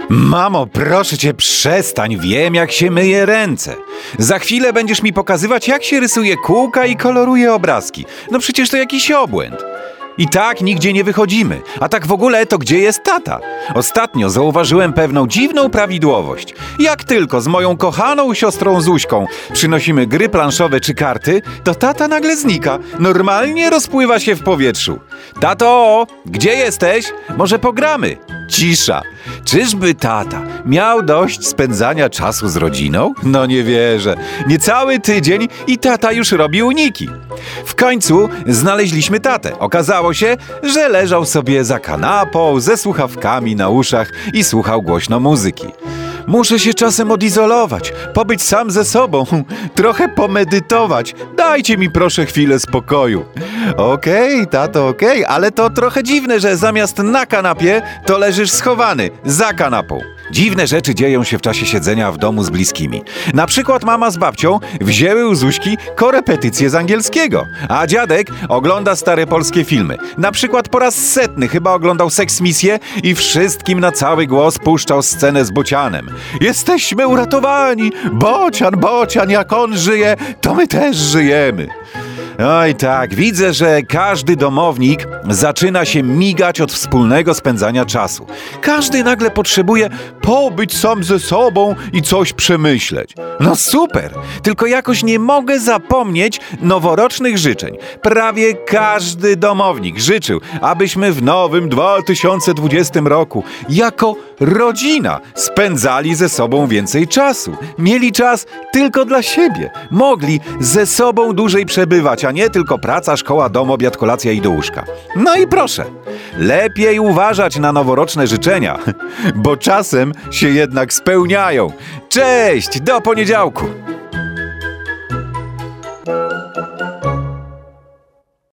Mamo, proszę cię, przestań, wiem jak się myje ręce. Za chwilę będziesz mi pokazywać, jak się rysuje kółka i koloruje obrazki. No przecież to jakiś obłęd. I tak nigdzie nie wychodzimy. A tak w ogóle to gdzie jest tata? Ostatnio zauważyłem pewną dziwną prawidłowość. Jak tylko z moją kochaną siostrą Zuśką przynosimy gry planszowe czy karty, to tata nagle znika. Normalnie rozpływa się w powietrzu. Tato, gdzie jesteś? Może pogramy? Cisza. Czyżby tata miał dość spędzania czasu z rodziną? No nie wierzę. Niecały tydzień i tata już robi uniki. W końcu znaleźliśmy tatę. Okazało się, że leżał sobie za kanapą ze słuchawkami na uszach i słuchał głośno muzyki. Muszę się czasem odizolować, pobyć sam ze sobą, trochę pomedytować. Dajcie mi proszę chwilę spokoju. Okej, tato, okej, ale to trochę dziwne, że zamiast na kanapie, to leżysz schowany, za kanapą. Dziwne rzeczy dzieją się w czasie siedzenia w domu z bliskimi. Na przykład mama z babcią wzięły u Zuśki korepetycje z angielskiego, a dziadek ogląda stare polskie filmy. Na przykład po raz 100 chyba oglądał Seksmisję i wszystkim na cały głos puszczał scenę z Bocianem. Jesteśmy uratowani! Bocian, jak on żyje, to my też żyjemy. Oj tak, widzę, że każdy domownik zaczyna się migać od wspólnego spędzania czasu. Każdy nagle potrzebuje pobyć sam ze sobą i coś przemyśleć. No super, tylko jakoś nie mogę zapomnieć noworocznych życzeń. Prawie każdy domownik życzył, abyśmy w nowym 2020 roku jako rodzina spędzali ze sobą więcej czasu. Mieli czas tylko dla siebie. Mogli ze sobą dłużej przebywać, a nie tylko praca, szkoła, dom, obiad, kolacja i do łóżka. No i proszę, lepiej uważać na noworoczne życzenia, bo czasem się jednak spełniają. Cześć, do poniedziałku!